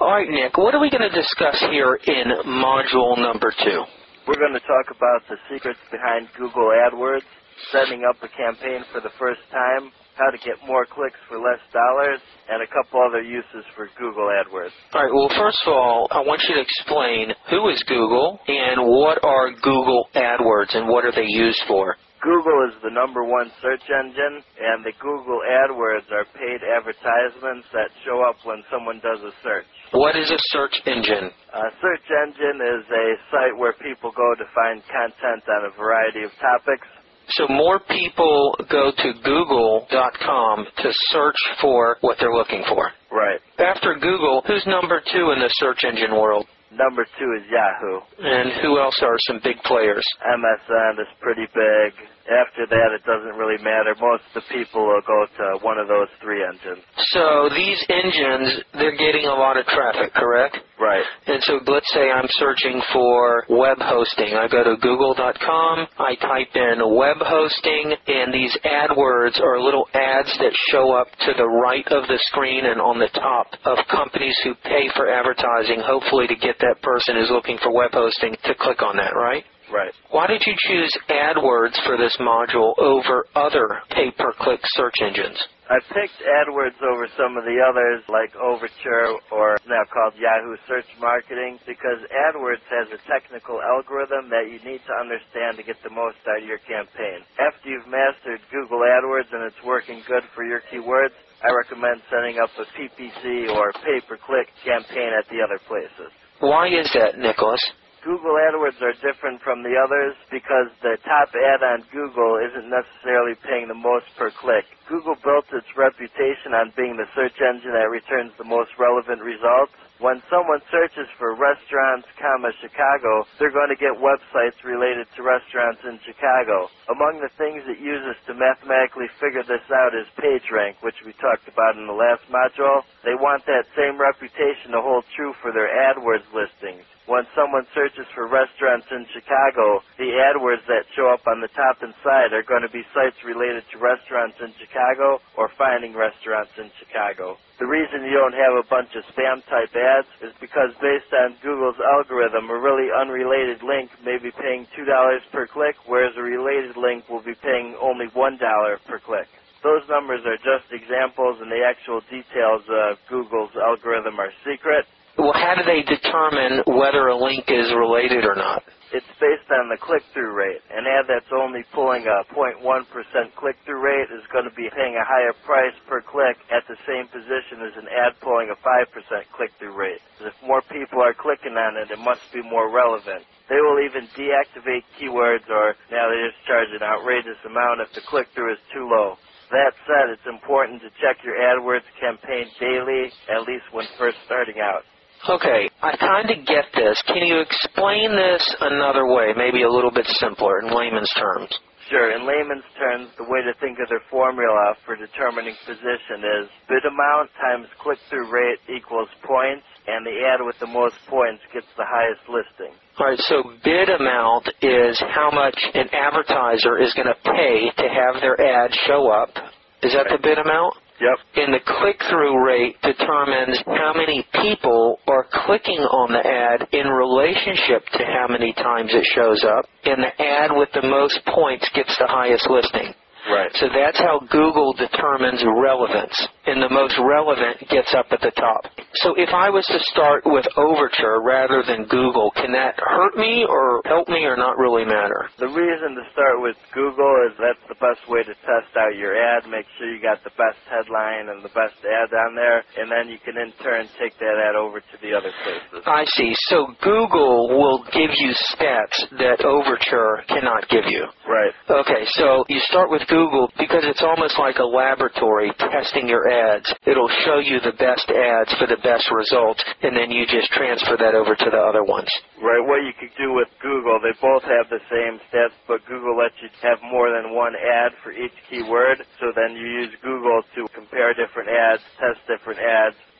All right, Nick, what are we going to discuss here in module number 2? We're going to talk about the secrets behind Google AdWords, setting up a campaign for the first time, how to get more clicks for less dollars, and a couple other uses for Google AdWords. All right, well, first of all, I want you to explain who is Google and what are Google AdWords and what are they used for? Google is the #1 search engine, and the Google AdWords are paid advertisements that show up when someone does a search. What is a search engine? A search engine is a site where people go to find content on a variety of topics. So more people go to Google.com to search for what they're looking for. Right. After Google, who's number 2 in the search engine world? Number 2 is Yahoo. And who else are some big players? MSN is pretty big. After that, it doesn't really matter. Most of the people will go to one of those 3 engines. So these engines, they're getting a lot of traffic, correct? Right. And so let's say I'm searching for web hosting. I go to Google.com, I type in web hosting, and these AdWords are little ads that show up to the right of the screen and on the top of companies who pay for advertising, hopefully to get that person who's looking for web hosting to click on that, right? Right. Why did you choose AdWords for this module over other pay-per-click search engines? I picked AdWords over some of the others like Overture or now called Yahoo Search Marketing because AdWords has a technical algorithm that you need to understand to get the most out of your campaign. After you've mastered Google AdWords and it's working good for your keywords, I recommend setting up a PPC or pay-per-click campaign at the other places. Why is that, Nicholas? Google AdWords are different from the others because the top ad on Google isn't necessarily paying the most per click. Google built its reputation on being the search engine that returns the most relevant results. When someone searches for restaurants, Chicago, they're going to get websites related to restaurants in Chicago. Among the things it uses to mathematically figure this out is PageRank, which we talked about in the last module. They want that same reputation to hold true for their AdWords listings. When someone searches for restaurants in Chicago, the AdWords that show up on the top and side are going to be sites related to restaurants in Chicago or finding restaurants in Chicago. The reason you don't have a bunch of spam-type ads is because based on Google's algorithm, a really unrelated link may be paying $2 per click, whereas a related link will be paying only $1 per click. Those numbers are just examples, and the actual details of Google's algorithm are secret. Well, how do they determine whether a link is related or not? It's based on the click-through rate. An ad that's only pulling a 0.1% click-through rate is going to be paying a higher price per click at the same position as an ad pulling a 5% click-through rate. If more people are clicking on it, it must be more relevant. They will even deactivate keywords or now they just charge an outrageous amount if the click-through is too low. That said, it's important to check your AdWords campaign daily, at least when first starting out. Okay, I kind of get this. Can you explain this another way, maybe a little bit simpler in layman's terms? Sure. In layman's terms, the way to think of their formula for determining position is bid amount times click-through rate equals points, and the ad with the most points gets the highest listing. All right, so bid amount is how much an advertiser is going to pay to have their ad show up. Is that the bid amount? Yep. And the click-through rate determines how many people are clicking on the ad in relationship to how many times it shows up. And the ad with the most points gets the highest listing. Right. So that's how Google determines relevance, and the most relevant gets up at the top. So if I was to start with Overture rather than Google, can that hurt me or help me or not really matter? The reason to start with Google is that's the best way to test out your ad, make sure you got the best headline and the best ad on there, and then you can in turn take that ad over to the other places. I see. So Google will give you stats that Overture cannot give you. Right. Okay, so you start with Google because it's almost like a laboratory testing your ads. It'll show you the best ads for the best results, and then you just transfer that over to the other ones. Right. What you could do with Google, they both have the same stats, but Google lets you have more than one ad for each keyword. So then you use Google to compare different ads, test different ads,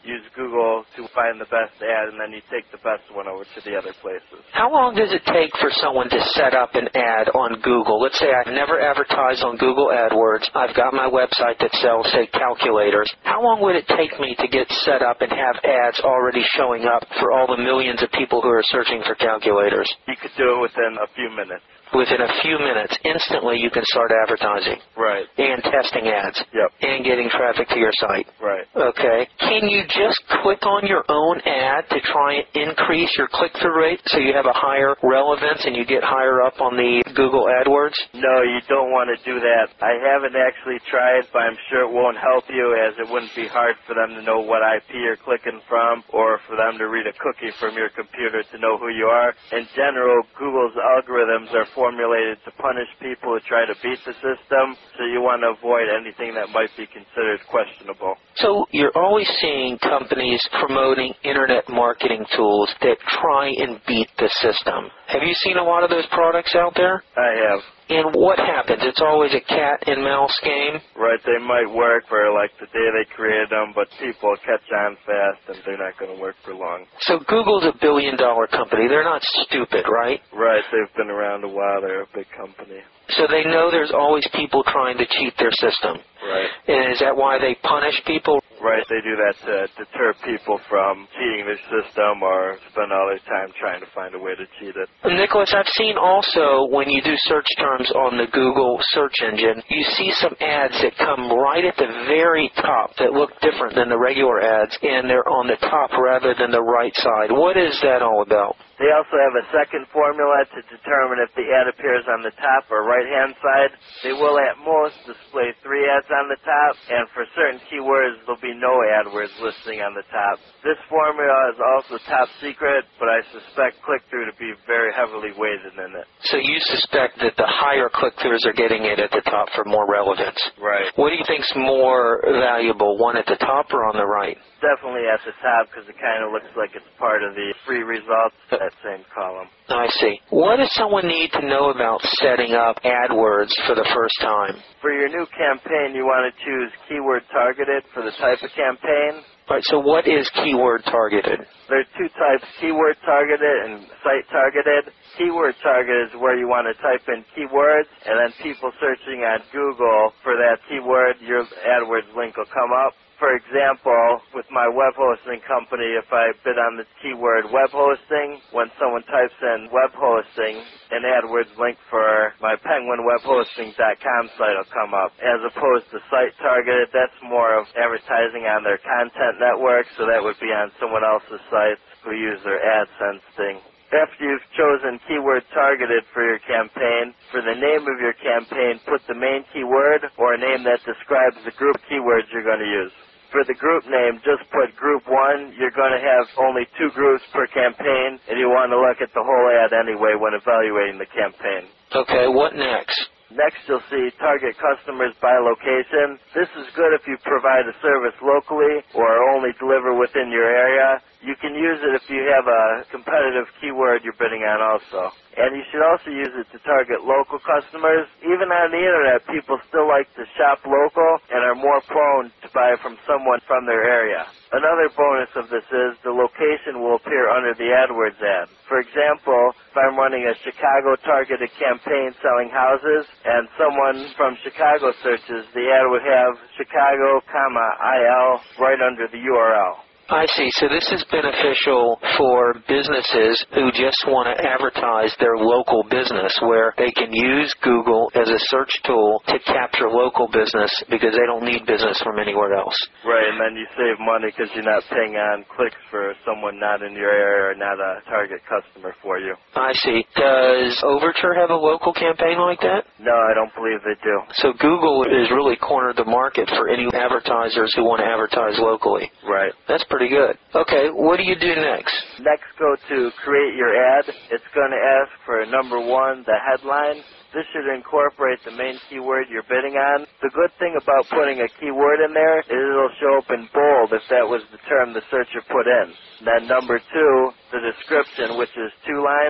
use Google to find the best ad, and then you take the best one over to the other places. How long does it take for someone to set up an ad on Google? Let's say I've never advertised on Google AdWords. I've got my website that sells, say, calculators. How long would it take me to get set up and have ads already showing up for all the millions of people who are searching for calculators? You could do it within a few minutes. Within a few minutes, instantly you can start advertising. Right. And testing ads. Yep. And getting traffic to your site. Right. Okay. Can you just click on your own ad to try and increase your click-through rate so you have a higher relevance and you get higher up on the Google AdWords? No, you don't want to do that. I haven't actually tried, but I'm sure it won't help you, as it wouldn't be hard for them to know what IP you're clicking from, or for them to read a cookie from your computer to know who you are. In general, Google's algorithms are formulated to punish people who try to beat the system, so you want to avoid anything that might be considered questionable. So you're always seeing companies promoting internet marketing tools that try and beat the system. Have you seen a lot of those products out there? I have. And what happens? It's always a cat and mouse game? Right, they might work for like the day they created them, but people catch on fast and they're not going to work for long. So Google's a billion-dollar company. They're not stupid, right? Right, they've been around a while. They're a big company. So they know there's always people trying to cheat their system. Right. And is that why they punish people? Right, they do that to deter people from cheating their system or spend all their time trying to find a way to cheat it. Nicholas, I've seen also when you do search terms on the Google search engine, you see some ads that come right at the very top that look different than the regular ads, and they're on the top rather than the right side. What is that all about? They also have a second formula to determine if the ad appears on the top or right-hand side. They will at most display 3 ads on the top, and for certain keywords, there'll be no AdWords listing on the top. This formula is also top secret, but I suspect click-through to be very heavily weighted in it. So you suspect that the higher click-throughs are getting it at the top for more relevance. Right. What do you think's more valuable, one at the top or on the right? Definitely at the top, because it kind of looks like it's part of the free results, that same column. I see. What does someone need to know about setting up AdWords for the first time? For your new campaign, you want to choose keyword targeted for the type of campaign. All right, so what is keyword targeted? There are 2 types, keyword targeted and site targeted. Keyword targeted is where you want to type in keywords, and then people searching on Google for that keyword, your AdWords link will come up. For example, with my web hosting company, if I bid on the keyword web hosting, when someone types in web hosting, an AdWords link for my penguinwebhosting.com site will come up. As opposed to site targeted, that's more of advertising on their content network, so that would be on someone else's sites who use their AdSense thing. After you've chosen keyword targeted for your campaign, for the name of your campaign, put the main keyword or a name that describes the group keywords you're going to use. For the group name, just put Group 1. You're going to have only 2 groups per campaign, and you want to look at the whole ad anyway when evaluating the campaign. Okay, what next? Next, you'll see target customers by location. This is good if you provide a service locally or only deliver within your area. You can use it if you have a competitive keyword you're bidding on also. And you should also use it to target local customers. Even on the internet, people still like to shop local and are more prone to buy from someone from their area. Another bonus of this is the location will appear under the AdWords ad. For example, if I'm running a Chicago-targeted campaign selling houses and someone from Chicago searches, the ad would have Chicago, IL right under the URL. I see. So this is beneficial for businesses who just want to advertise their local business, where they can use Google as a search tool to capture local business because they don't need business from anywhere else. Right, and then you save money because you're not paying on clicks for someone not in your area or not a target customer for you. I see. Does Overture have a local campaign like that? No, I don't believe they do. So Google has really cornered the market for any advertisers who want to advertise locally. Right. That's pretty good. Okay, what do you do next? Next, go to create your ad. It's going to ask for number 1, the headline. This should incorporate the main keyword you're bidding on. The good thing about putting a keyword in there is it'll show up in bold if that was the term the searcher put in. Then number 2, the description, which is 2 lines.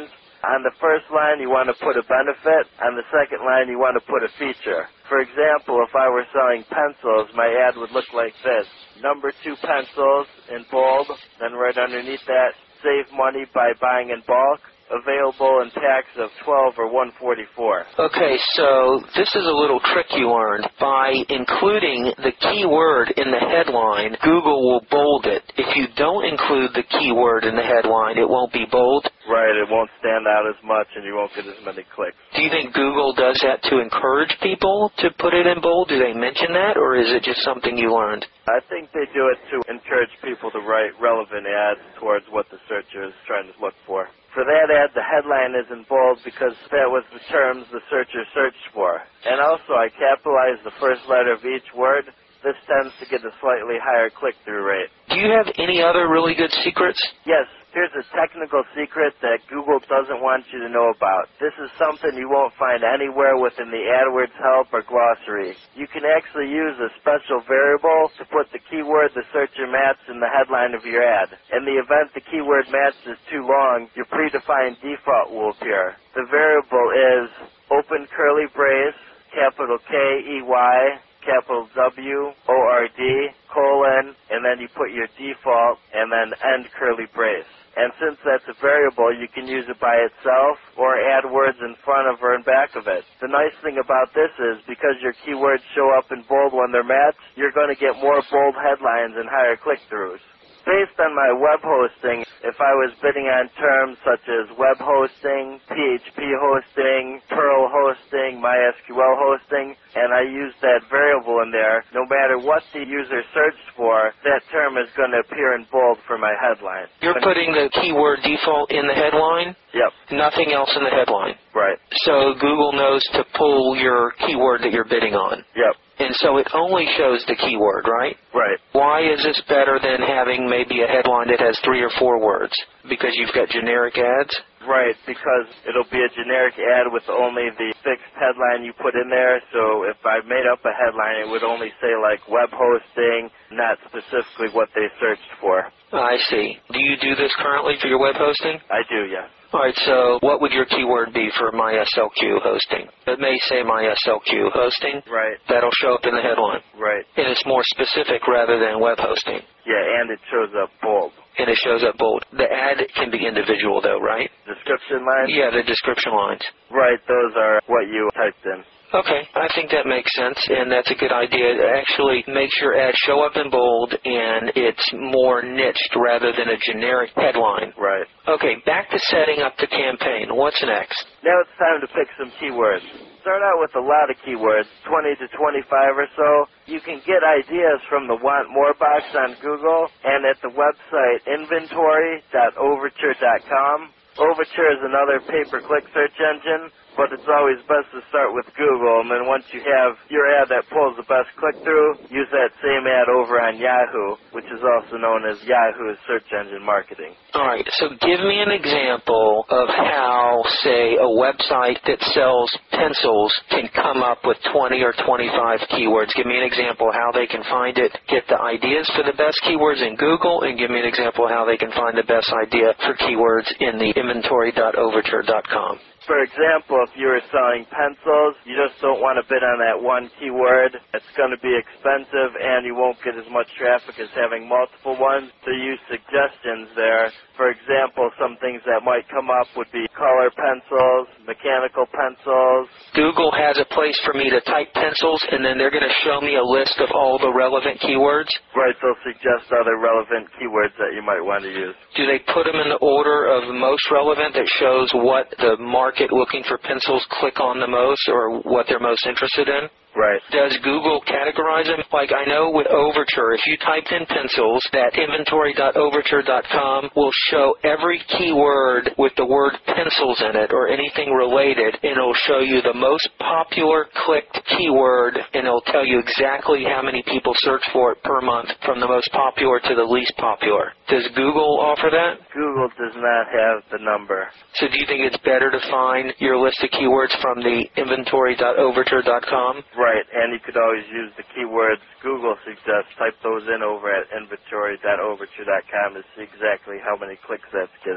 On the first line, you want to put a benefit. On the second line, you want to put a feature. For example, if I were selling pencils, my ad would look like this. Number 2 pencils in bold, then right underneath that, save money by buying in bulk. Available in packs of 12 or 144. Okay, so this is a little trick you learned. By including the keyword in the headline, Google will bold it. If you don't include the keyword in the headline, it won't be bold. Right, it won't stand out as much and you won't get as many clicks. Do you think Google does that to encourage people to put it in bold? Do they mention that, or is it just something you learned? I think they do it to encourage people to write relevant ads towards what the searcher is trying to look for. For that ad, the headline is in bold because that was the terms the searcher searched for. And also, I capitalize the first letter of each word. This tends to get a slightly higher click-through rate. Do you have any other really good secrets? Yes. Here's a technical secret that Google doesn't want you to know about. This is something you won't find anywhere within the AdWords help or glossary. You can actually use a special variable to put the keyword the searcher matched in the headline of your ad. In the event the keyword matched is too long, your predefined default will appear. The variable is open curly brace, capital K-E-Y, capital W-O-R-D, colon, and then you put your default, and then end curly brace. And since that's a variable, you can use it by itself or add words in front of or in back of it. The nice thing about this is because your keywords show up in bold when they're matched, you're going to get more bold headlines and higher click-throughs. Based on my web hosting, if I was bidding on terms such as web hosting, PHP hosting, Perl hosting, MySQL hosting, and I used that variable in there, no matter what the user searched for, that term is going to appear in bold for my headline. You're putting the keyword default in the headline? Yep. Nothing else in the headline? Right. So Google knows to pull your keyword that you're bidding on? Yep. And so it only shows the keyword, right? Right. Why is this better than having maybe a headline that has 3 or 4 words? Because you've got generic ads? Right, because it'll be a generic ad with only the fixed headline you put in there. So if I made up a headline, it would only say like web hosting, not specifically what they searched for. I see. Do you do this currently for your web hosting? I do, yes. All right, so what would your keyword be for MySLQ hosting? It may say MySLQ hosting. Right. That'll show up in the headline. Right. And it's more specific rather than web hosting. Yeah, and it shows up bold. And it shows up bold. The ad can be individual, though, right? Description lines? Yeah, the description lines. Right, those are what you typed in. Okay, I think that makes sense, and that's a good idea. It actually makes your ad show up in bold, and it's more niched rather than a generic headline. Right. Okay, back to setting up the campaign. What's next? Now it's time to pick some keywords. Start out with a lot of keywords, 20 to 25 or so. You can get ideas from the Want More box on Google and at the website inventory.overture.com. Overture is another pay-per-click search engine, but it's always best to start with Google, and then once you have your ad that pulls the best click-through, use that same ad over on Yahoo, which is also known as Yahoo's search engine marketing. All right, so give me an example of how, say, a website that sells pencils can come up with 20 or 25 keywords. Give me an example of how they can find it, get the ideas for the best keywords in Google, and give me an example of how they can find the best idea for keywords in the inventory.overture.com. For example, if you were selling pencils, you just don't want to bid on that one keyword. It's going to be expensive and you won't get as much traffic as having multiple ones. So use suggestions there. For example, some things that might come up would be color pencils, mechanical pencils. Google has a place for me to type pencils, and then they're going to show me a list of all the relevant keywords? Right, they'll suggest other relevant keywords that you might want to use. Do they put them in the order of most relevant that shows what the market looking for pencils click on the most or what they're most interested in? Right. Does Google categorize them? Like I know with Overture, if you typed in pencils, that inventory.overture.com will show every keyword with the word pencils in it or anything related, and it'll show you the most popular clicked keyword, and it'll tell you exactly how many people search for it per month from the most popular to the least popular. Does Google offer that? Google does not have the number. So do you think it's better to find your list of keywords from the inventory.overture.com? Right, and you could always use the keywords Google suggests. Type those in over at inventory.overture.com to see exactly how many clicks that's getting.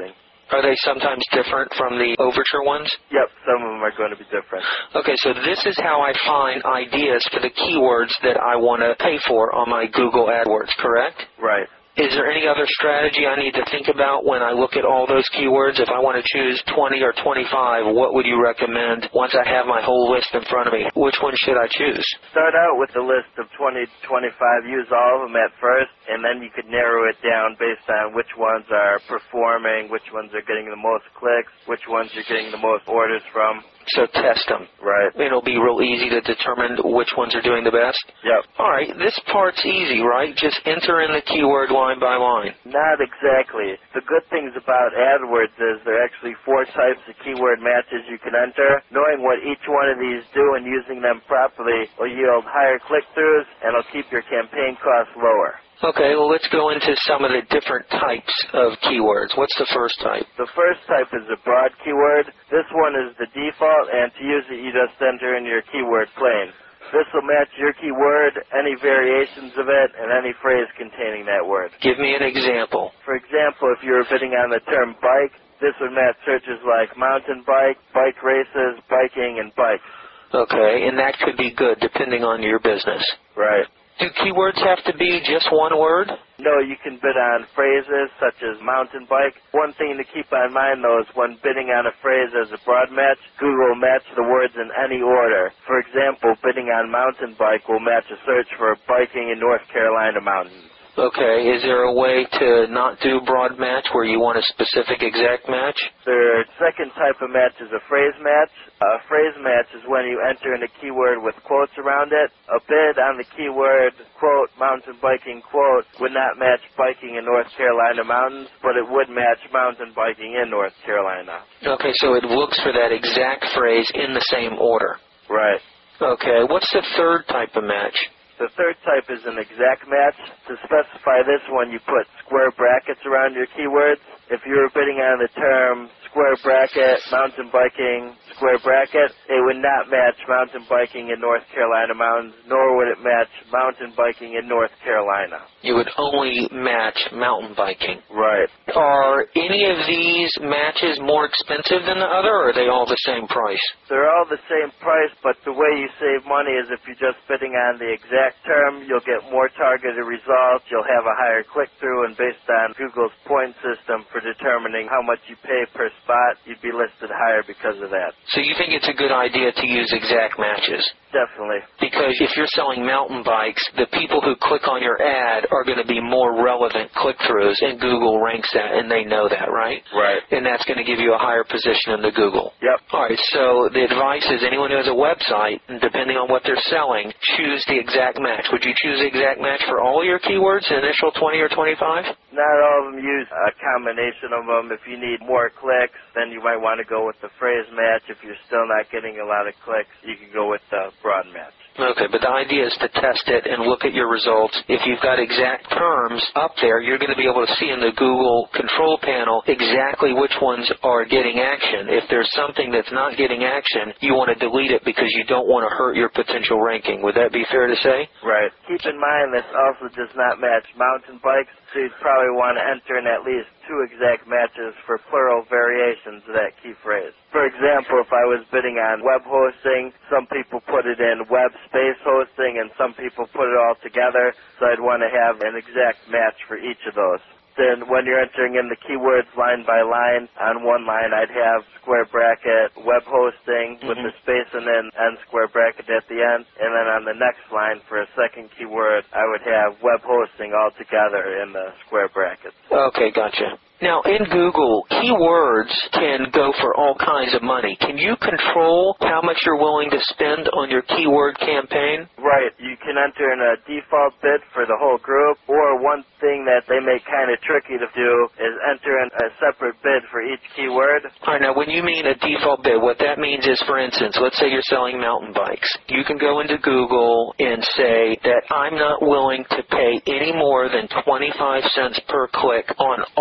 Are they sometimes different from the Overture ones? Yep, some of them are going to be different. Okay, so this is how I find ideas for the keywords that I want to pay for on my Google AdWords, correct? Right. Is there any other strategy I need to think about when I look at all those keywords? If I want to choose 20 or 25, what would you recommend once I have my whole list in front of me? Which one should I choose? Start out with a list of 20 to 25. Use all of them at first, and then you could narrow it down based on which ones are performing, which ones are getting the most clicks, which ones you're getting the most orders from. So test them. Right. It'll be real easy to determine which ones are doing the best? Yep. All right, this part's easy, right? Just enter in the keyword line by line. Not exactly. The good things about AdWords is there are actually 4 types of keyword matches you can enter. Knowing what each one of these do and using them properly will yield higher click-throughs and will keep your campaign costs lower. Okay, well, let's go into some of the different types of keywords. What's the first type? The first type is a broad keyword. This one is the default, and to use it, you just enter in your keyword plain. This will match your keyword, any variations of it, and any phrase containing that word. Give me an example. For example, if you were bidding on the term bike, this would match searches like mountain bike, bike races, biking, and bikes. Okay, and that could be good depending on your business. Right. Do keywords have to be just one word? No, you can bid on phrases such as mountain bike. One thing to keep in mind, though, is when bidding on a phrase as a broad match, Google will match the words in any order. For example, bidding on mountain bike will match a search for biking in North Carolina mountains. Okay, is there a way to not do broad match where you want a specific exact match? The second type of match is a phrase match. A phrase match is when you enter in a keyword with quotes around it. A bid on the keyword, quote, mountain biking, quote, would not match biking in North Carolina mountains, but it would match mountain biking in North Carolina. Okay, so it looks for that exact phrase in the same order. Right. Okay, what's the third type of match? The third type is an exact match. To specify this one, you put square brackets around your keywords. If you were bidding on the term square bracket, mountain biking, square bracket, it would not match mountain biking in North Carolina mountains, nor would it match mountain biking in North Carolina. It would only match mountain biking. Right. Are any of these matches more expensive than the other, or are they all the same price? They're all the same price, but the way you save money is if you're just bidding on the exact term, you'll get more targeted results, you'll have a higher click-through, and based on Google's point system for determining how much you pay per spot, you'd be listed higher because of that. So you think it's a good idea to use exact matches? Definitely. Because if you're selling mountain bikes, the people who click on your ad are going to be more relevant click-throughs, and Google ranks that, and they know that, right? Right. And that's going to give you a higher position in the Google. Yep. All right, so the advice is anyone who has a website, and depending on what they're selling, choose the exact match. Would you choose the exact match for all your keywords, the initial 20 or 25? Not all of them use a combination of them. If you need more clicks, then you might want to go with the phrase match. If you're still not getting a lot of clicks, you can go with the broad match. Okay, but the idea is to test it and look at your results. If you've got exact terms up there, you're going to be able to see in the Google control panel exactly which ones are getting action. If there's something that's not getting action, you want to delete it because you don't want to hurt your potential ranking. Would that be fair to say? Right. Keep in mind this also does not match mountain bikes, so you'd probably want to enter in at least 2 exact matches for plural variations of that key phrase. For example, if I was bidding on web hosting, some people put it in web space hosting and some people put it all together, so I'd want to have an exact match for each of those. Then when you're entering in the keywords line by line, on one line I'd have square bracket web hosting with the space and then and square bracket at the end. And then on the next line for a second keyword, I would have web hosting all together in the square brackets. Okay, gotcha. Now, in Google, keywords can go for all kinds of money. Can you control how much you're willing to spend on your keyword campaign? Right. You can enter in a default bid for the whole group, or one thing that they make kind of tricky to do is enter in a separate bid for each keyword. All right, now, when you mean a default bid, what that means is, for instance, let's say you're selling mountain bikes. You can go into Google and say that I'm not willing to pay any more than 25 cents per click on all of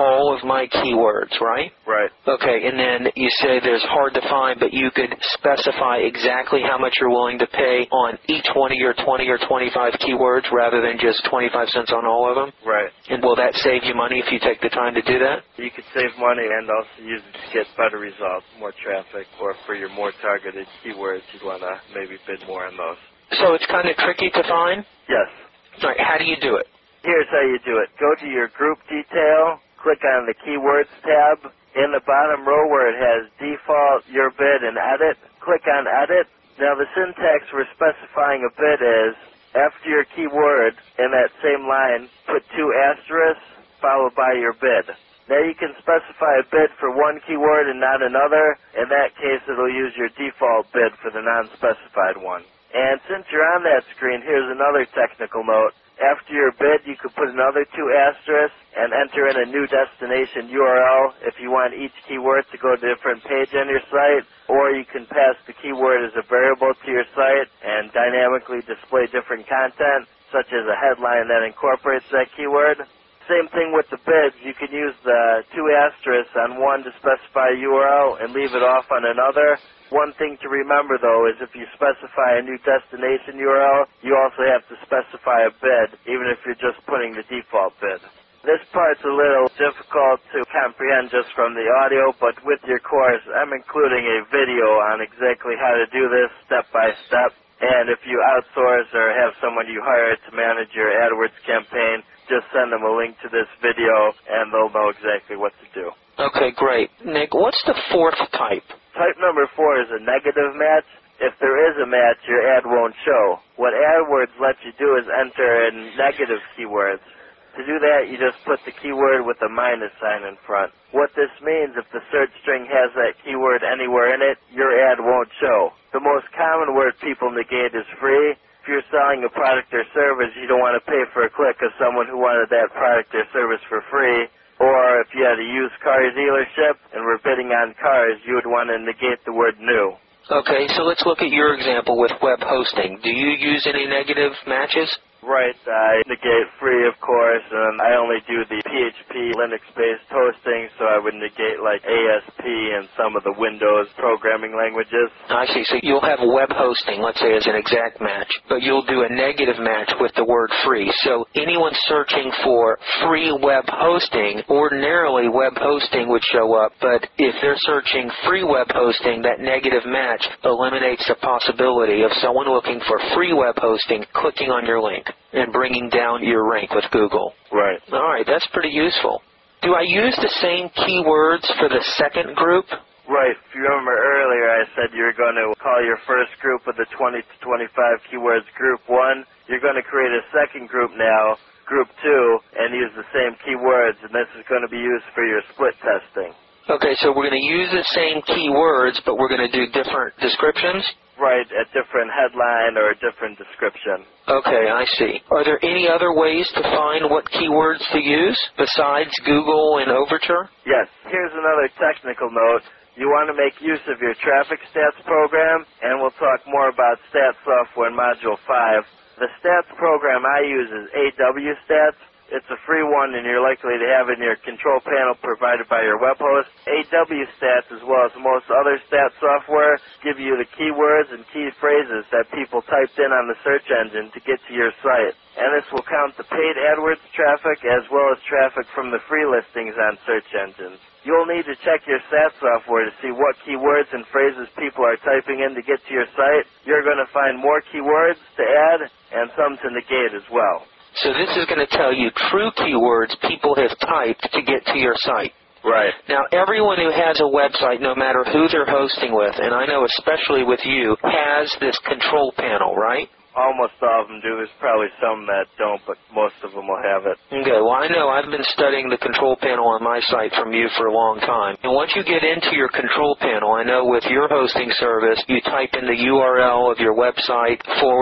my keywords, right? Right. Okay, and then you say there's hard to find, but you could specify exactly how much you're willing to pay on each one of your 20 or 25 keywords rather than just 25 cents on all of them? Right. And will that save you money if you take the time to do that? You could save money and also use it to get better results, more traffic, or for your more targeted keywords, you'd want to maybe bid more on those. So it's kind of tricky to find? Yes. All right, how do you do it? Here's how you do it. Go to your group detail, click on the Keywords tab. In the bottom row where it has Default, Your Bid, and Edit, click on Edit. Now the syntax we're specifying a bid is, after your keyword, in that same line, put 2 asterisks, followed by your bid. Now you can specify a bid for one keyword and not another. In that case, it'll use your default bid for the non-specified one. And since you're on that screen, here's another technical note. After your bid, you could put another 2 asterisks and enter in a new destination URL if you want each keyword to go to a different page on your site, or you can pass the keyword as a variable to your site and dynamically display different content, such as a headline that incorporates that keyword. Same thing with the bids. You can use the 2 asterisks on one to specify a URL and leave it off on another. One thing to remember, though, is if you specify a new destination URL, you also have to specify a bid, even if you're just putting the default bid. This part's a little difficult to comprehend just from the audio, but with your course, I'm including a video on exactly how to do this step by step. And if you outsource or have someone you hire to manage your AdWords campaign, just send them a link to this video, and they'll know exactly what to do. Okay, great. Nick, what's the 4th type? Type number 4 is a negative match. If there is a match, your ad won't show. What AdWords lets you do is enter in negative keywords. To do that, you just put the keyword with a minus sign in front. What this means, if the search string has that keyword anywhere in it, your ad won't show. The most common word people negate is free. If you're selling a product or service, you don't want to pay for a click of someone who wanted that product or service for free. Or if you had a used car dealership and were bidding on cars, you would want to negate the word new. Okay, so let's look at your example with web hosting. Do you use any negative matches? Right, I negate free, of course, and I only do the PHP Linux-based hosting, so I would negate like ASP and some of the Windows programming languages. I see. So you'll have web hosting, let's say, as an exact match, but you'll do a negative match with the word free. So anyone searching for free web hosting, ordinarily web hosting would show up, but if they're searching free web hosting, that negative match eliminates the possibility of someone looking for free web hosting clicking on your link and bringing down your rank with Google. Right. All right, that's pretty useful. Do I use the same keywords for the second group? Right. If you remember earlier, I said you were going to call your first group of the 20 to 25 keywords Group 1. You're going to create a second group now, Group 2, and use the same keywords, and this is going to be used for your split testing. Okay, so we're going to use the same keywords, but we're going to do different descriptions? Right, a different headline or a different description. Okay, I see. Are there any other ways to find what keywords to use besides Google and Overture? Yes. Here's another technical note. You want to make use of your traffic stats program, and we'll talk more about stats software in Module 5. The stats program I use is AW Stats. It's a free one, and you're likely to have it in your control panel provided by your web host. AW Stats, as well as most other stats software, give you the keywords and key phrases that people typed in on the search engine to get to your site. And this will count the paid AdWords traffic as well as traffic from the free listings on search engines. You'll need to check your stats software to see what keywords and phrases people are typing in to get to your site. You're going to find more keywords to add and some to negate as well. So this is going to tell you true keywords people have typed to get to your site. Right. Now, everyone who has a website, no matter who they're hosting with, and I know especially with you, has this control panel, right? Almost all of them do. There's probably some that don't, but most of them will have it. Okay, well, I know I've been studying the control panel on my site from you for a long time. And once you get into your control panel, I know with your hosting service, you type in the URL of your website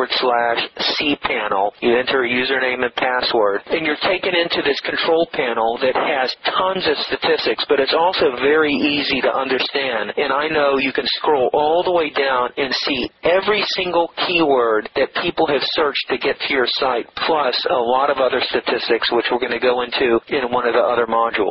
/cpanel. You enter a username and password, and you're taken into this control panel that has tons of statistics, but it's also very easy to understand. And I know you can scroll all the way down and see every single keyword that people have searched to get to your site, plus a lot of other statistics, which we're going to go into in one of the other modules.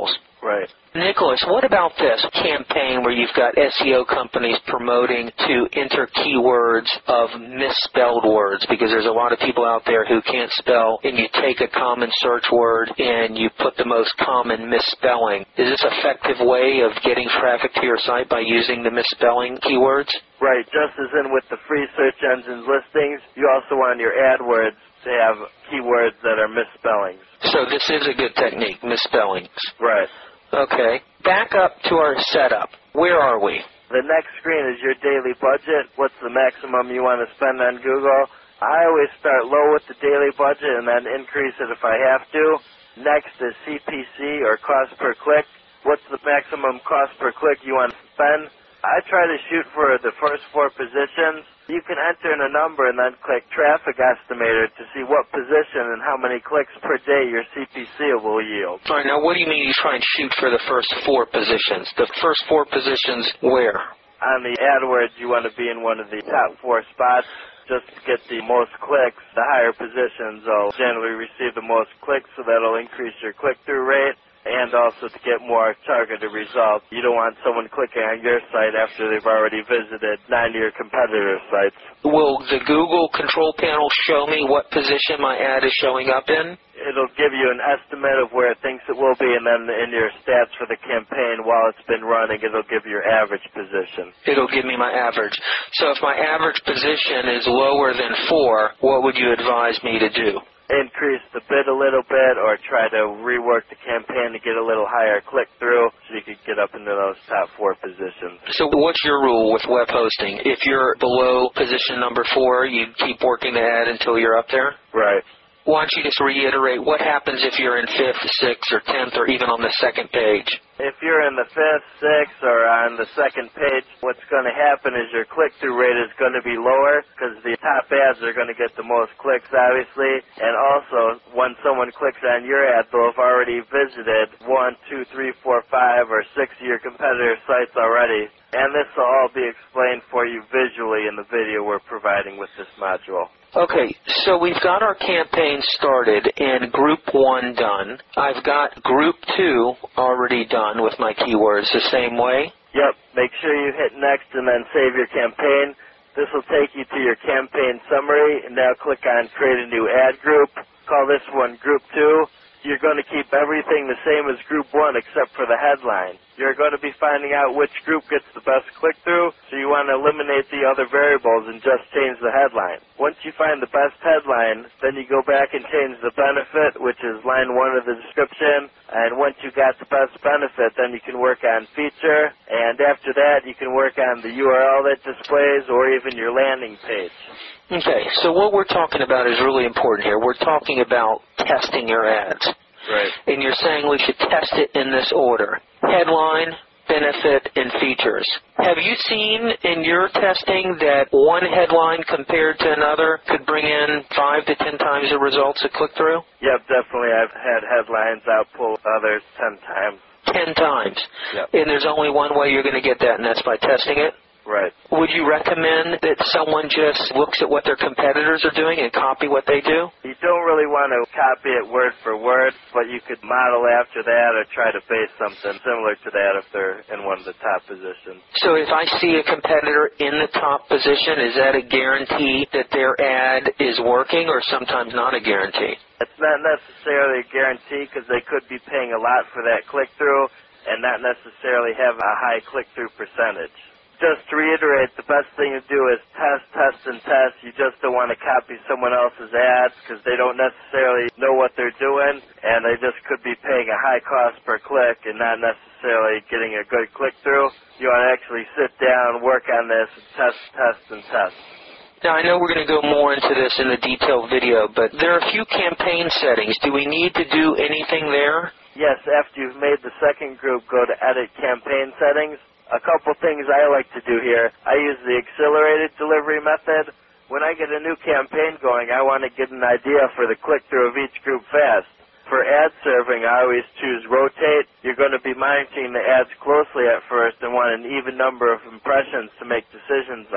Right. Nicholas, what about this campaign where you've got SEO companies promoting to enter keywords of misspelled words? Because there's a lot of people out there who can't spell, and you take a common search word and you put the most common misspelling. Is this an effective way of getting traffic to your site by using the misspelling keywords? Right. Just as in with the free search engines listings, you also want your AdWords to have keywords that are misspellings. So this is a good technique, misspellings. Right. Okay. Back up to our setup. Where are we? The next screen is your daily budget. What's the maximum you want to spend on Google? I always start low with the daily budget and then increase it if I have to. Next is CPC, or cost per click. What's the maximum cost per click you want to spend? I try to shoot for the first 4 positions. You can enter in a number and then click Traffic Estimator to see what position and how many clicks per day your CPC will yield. All right, now what do you mean you try and shoot for the first 4 positions? The first 4 positions where? On the AdWords, you want to be in one of the top 4 spots. Just to get the most clicks, the higher positions will generally receive the most clicks, so that'll increase your click-through rate. And also to get more targeted results. You don't want someone clicking on your site after they've already visited 9 of your competitor sites. Will the Google control panel show me what position my ad is showing up in? It'll give you an estimate of where it thinks it will be, and then in your stats for the campaign while it's been running, it'll give your average position. It'll give me my average. So if my average position is lower than 4, what would you advise me to do? Increase the bid a little bit, or try to rework the campaign to get a little higher click-through so you could get up into those top 4 positions. So what's your rule with web hosting? If you're below position number 4, you keep working the ad until you're up there? Right. Why don't you just reiterate what happens if you're in 5th, 6th, or 10th, or even on the 2nd page? If you're in the 5th, 6th, or on the 2nd page, what's going to happen is your click-through rate is going to be lower because the top ads are going to get the most clicks, obviously. And also, when someone clicks on your ad, they'll have already visited 1, 2, 3, 4, 5, or 6 of your competitor sites already. And this will all be explained for you visually in the video we're providing with this module. Okay, so we've got our campaign started and Group 1 done. I've got Group 2 already done with my keywords the same way. Yep, make sure you hit Next and then save your campaign. This will take you to your campaign summary, and now click on Create a New Ad Group. Call this one Group 2. You're going to keep everything the same as Group 1 except for the headline. You're going to be finding out which group gets the best click-through, so you want to eliminate the other variables and just change the headline. Once you find the best headline, then you go back and change the benefit, which is line 1 of the description. And once you got the best benefit, then you can work on feature. And after that, you can work on the URL that displays or even your landing page. Okay, so what we're talking about is really important here. We're talking about testing your ads. Right. And you're saying we should test it in this order: headline, benefit, and features. Have you seen in your testing that one headline compared to another could bring in 5 to 10 times the results of click-through? Yep, definitely. I've had headlines outpull others 10 times. 10 times. Yep. And there's only one way you're going to get that, and that's by testing it? Right. Would you recommend that someone just looks at what their competitors are doing and copy what they do? You don't really want to copy it word for word, but you could model after that or try to base something similar to that if they're in one of the top positions. So if I see a competitor in the top position, is that a guarantee that their ad is working, or sometimes not a guarantee? It's not necessarily a guarantee because they could be paying a lot for that click-through and not necessarily have a high click-through percentage. Just to reiterate, the best thing to do is test, test, and test. You just don't want to copy someone else's ads because they don't necessarily know what they're doing, and they just could be paying a high cost per click and not necessarily getting a good click-through. You want to actually sit down, work on this, and test, test, and test. Now, I know we're going to go more into this in the detailed video, but there are a few campaign settings. Do we need to do anything there? Yes, after you've made the second group, go to Edit Campaign Settings. A couple things I like to do here. I use the accelerated delivery method. When I get a new campaign going, I want to get an idea for the click-through of each group fast. For ad serving, I always choose rotate. You're going to be monitoring the ads closely at first and want an even number of impressions to make decisions on.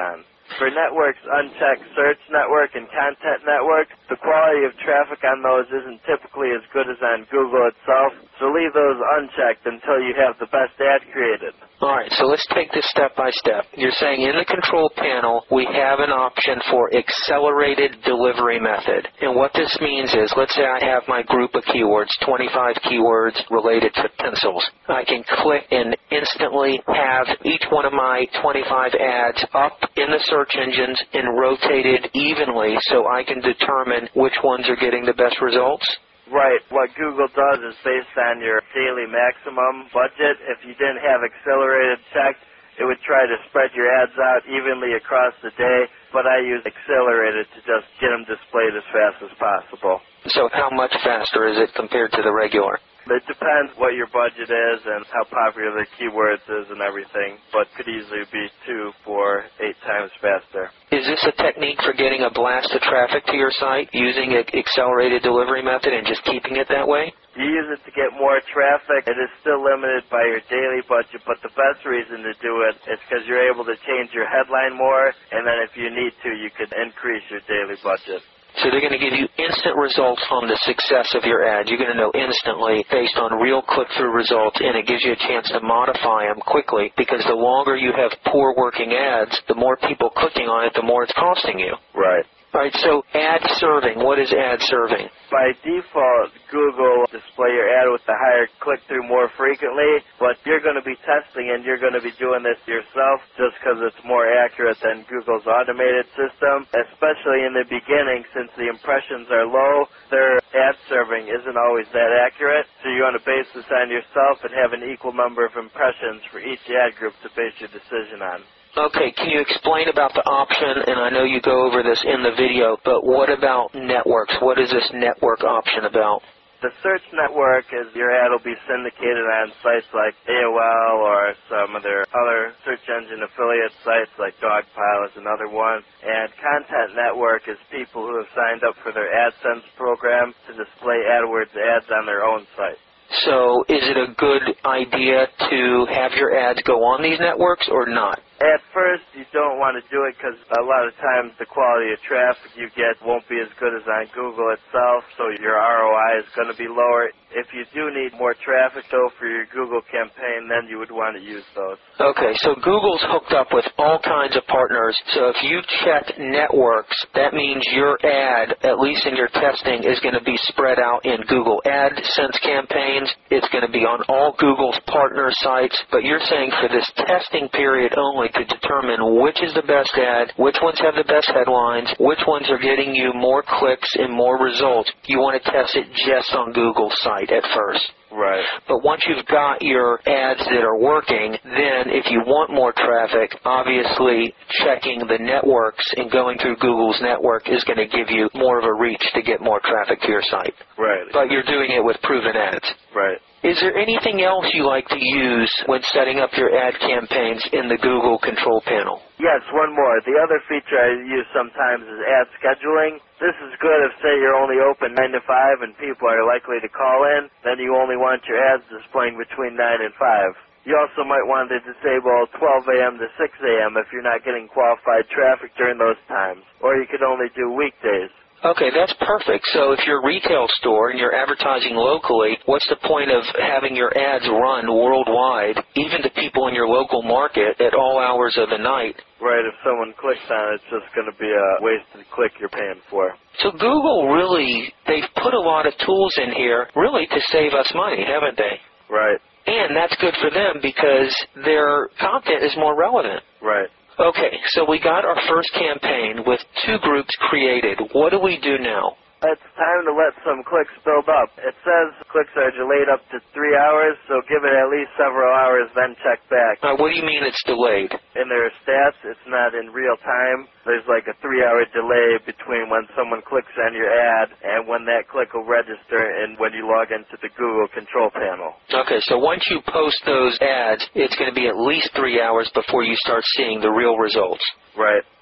For networks unchecked search network and content network, the quality of traffic on those isn't typically as good as on Google itself, so leave those unchecked until you have the best ad created. All right, so let's take this step by step. You're saying in the control panel, we have an option for accelerated delivery method. And what this means is, let's say I have my group of keywords, 25 keywords related to pencils. I can click and instantly have each one of my 25 ads up in the search engines and rotated evenly so I can determine which ones are getting the best results. Right. What Google does is based on your daily maximum budget. If you didn't have accelerated checked, it would try to spread your ads out evenly across the day, but I use accelerated to just get them displayed as fast as possible. So how much faster is it compared to the regular? It depends what your budget is and how popular the keywords is and everything, but could easily be 2, 4, 8 times faster. Is this a technique for getting a blast of traffic to your site using an accelerated delivery method and just keeping it that way? You use it to get more traffic. It is still limited by your daily budget, but the best reason to do it is because you're able to change your headline more, and then if you need to, you could increase your daily budget. So they're going to give you instant results on the success of your ad. You're going to know instantly based on real click-through results, and it gives you a chance to modify them quickly, because the longer you have poor working ads, the more people clicking on it, the more it's costing you. Right. All right, so ad serving. What is ad serving? By default, Google will display your ad with the higher click-through more frequently, but you're going to be testing and you're going to be doing this yourself just because it's more accurate than Google's automated system, especially in the beginning since the impressions are low. Their ad serving isn't always that accurate, so you want to base this on yourself and have an equal number of impressions for each ad group to base your decision on. Okay, can you explain about the option, and I know you go over this in the video, but what about networks? What is this network option about? The search network is your ad will be syndicated on sites like AOL or some of their other search engine affiliate sites like Dogpile is another one. And content network is people who have signed up for their AdSense program to display AdWords ads on their own site. So is it a good idea to have your ads go on these networks or not? At first, you don't want to do it because a lot of times the quality of traffic you get won't be as good as on Google itself, so your ROI is going to be lower. If you do need more traffic, though, for your Google campaign, then you would want to use those. Okay, so Google's hooked up with all kinds of partners. So if you check networks, that means your ad, at least in your testing, is going to be spread out in Google AdSense campaigns. It's going to be on all Google's partner sites. But you're saying for this testing period only to determine which is the best ad, which ones have the best headlines, which ones are getting you more clicks and more results, you want to test it just on Google's site at first. Right. But once you've got your ads that are working, then if you want more traffic, obviously checking the networks and going through Google's network is going to give you more of a reach to get more traffic to your site. Right. But you're doing it with proven ads. Right. Is there anything else you like to use when setting up your ad campaigns in the Google control panel? Yes, one more. The other feature I use sometimes is ad scheduling. This is good if, say, you're only open 9 to 5 and people are likely to call in, then you only want your ads displaying between 9 and 5. You also might want to disable 12 a.m. to 6 a.m. if you're not getting qualified traffic during those times, or you could only do weekdays. Okay, that's perfect. So if you're a retail store and you're advertising locally, what's the point of having your ads run worldwide, even to people in your local market at all hours of the night? Right, if someone clicks on it, it's just going to be a wasted click you're paying for. So Google really, they've put a lot of tools in here really to save us money, haven't they? Right. And that's good for them because their content is more relevant. Right. Okay, so we got our first campaign with 2 groups created. What do we do now? It's time to let some clicks build up. It says clicks are delayed up to 3 hours, so give it at least several hours, then check back. What do you mean it's delayed? In their stats, it's not in real time. There's like a 3-hour delay between when someone clicks on your ad and when that click will register and when you log into the Google control panel. Okay, so once you post those ads, it's going to be at least 3 hours before you start seeing the real results. Right.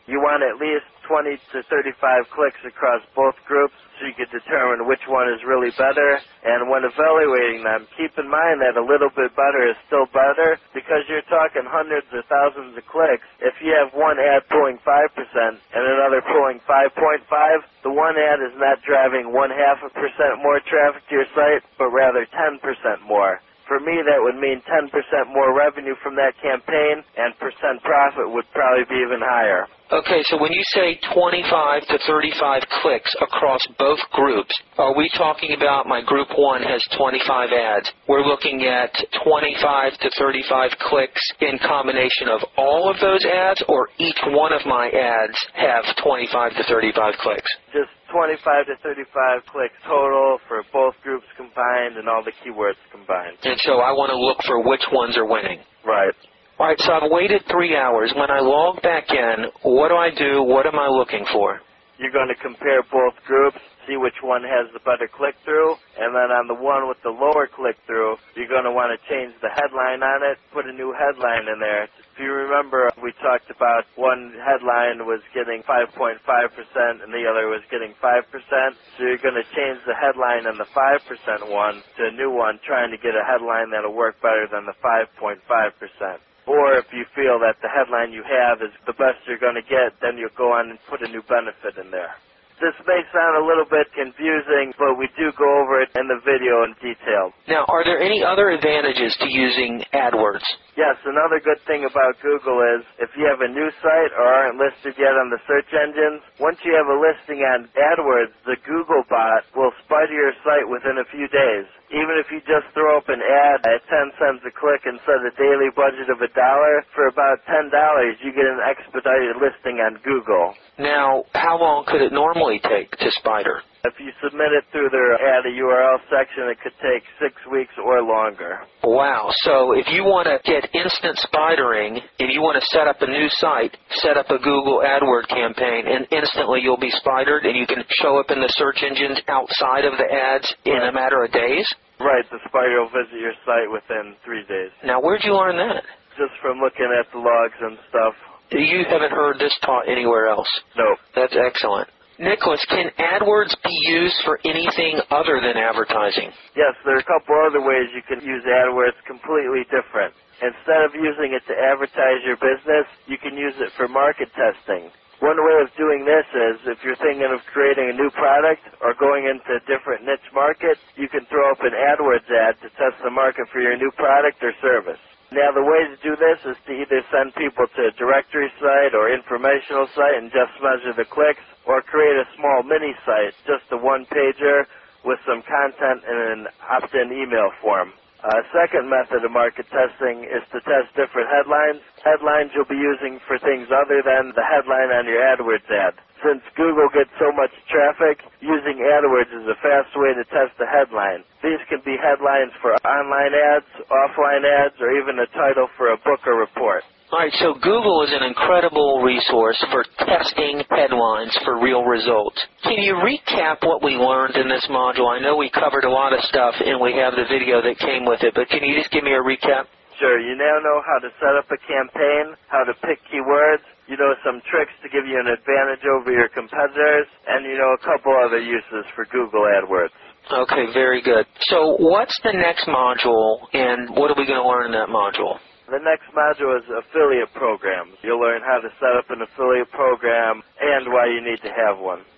You want at least 20 to 35 clicks across both groups so you can determine which one is really better. And when evaluating them, keep in mind that a little bit better is still better because you're talking hundreds or thousands of clicks. If you have one ad pulling 5% and another pulling 5.5, the one ad is not driving 0.5% more traffic to your site, but rather 10% more. For me, that would mean 10% more revenue from that campaign, and percent profit would probably be even higher. Okay, so when you say 25 to 35 clicks across both groups, are we talking about my group 1 has 25 ads? We're looking at 25 to 35 clicks in combination of all of those ads, or each one of my ads have 25 to 35 clicks? Just 25 to 35 clicks total for both groups combined and all the keywords combined. And so I want to look for which ones are winning. Right. All right, so I've waited 3 hours. When I log back in, what do I do? What am I looking for? You're going to compare both groups, see which one has the better click-through, and then on the one with the lower click-through, you're going to want to change the headline on it, put a new headline in there. If you remember, we talked about one headline was getting 5.5% and the other was getting 5%. So you're going to change the headline on the 5% one to a new one, trying to get a headline that'll work better than the 5.5%. Or if you feel that the headline you have is the best you're going to get, then you'll go on and put a new benefit in there. This may sound a little bit confusing, but we do go over it in the video in detail. Now, are there any other advantages to using AdWords? Yes, another good thing about Google is if you have a new site or aren't listed yet on the search engines, once you have a listing on AdWords, the Google bot will spider your site within a few days. Even if you just throw up an ad at 10 cents a click and set a daily budget of $1, for about $10, you get an expedited listing on Google. Now, how long could it normally take to spider? If you submit it through their add a URL section, it could take 6 weeks or longer. Wow. So if you want to get instant spidering, if you want to set up a new site, set up a Google AdWords campaign, and instantly you'll be spidered and you can show up in the search engines outside of the ads in a matter of days? Right. The spider will visit your site within 3 days. Now, where'd you learn that? Just from looking at the logs and stuff. You haven't heard this taught anywhere else? No. That's excellent. Nicholas, can AdWords be used for anything other than advertising? Yes, there are a couple other ways you can use AdWords completely different. Instead of using it to advertise your business, you can use it for market testing. One way of doing this is if you're thinking of creating a new product or going into a different niche market, you can throw up an AdWords ad to test the market for your new product or service. Now, the way to do this is to either send people to a directory site or informational site and just measure the clicks, or create a small mini site, just a one-pager with some content in an opt-in email form. A second method of market testing is to test different headlines. Headlines you'll be using for things other than the headline on your AdWords ad. Since Google gets so much traffic, using AdWords is a fast way to test a headline. These can be headlines for online ads, offline ads, or even a title for a book or report. All right, so Google is an incredible resource for testing headlines for real results. Can you recap what we learned in this module? I know we covered a lot of stuff, and we have the video that came with it, but can you just give me a recap? Sure. You now know how to set up a campaign, how to pick keywords, you know some tricks to give you an advantage over your competitors, and you know a couple other uses for Google AdWords. Okay, very good. So what's the next module, and what are we going to learn in that module? The next module is affiliate programs. You'll learn how to set up an affiliate program and why you need to have one.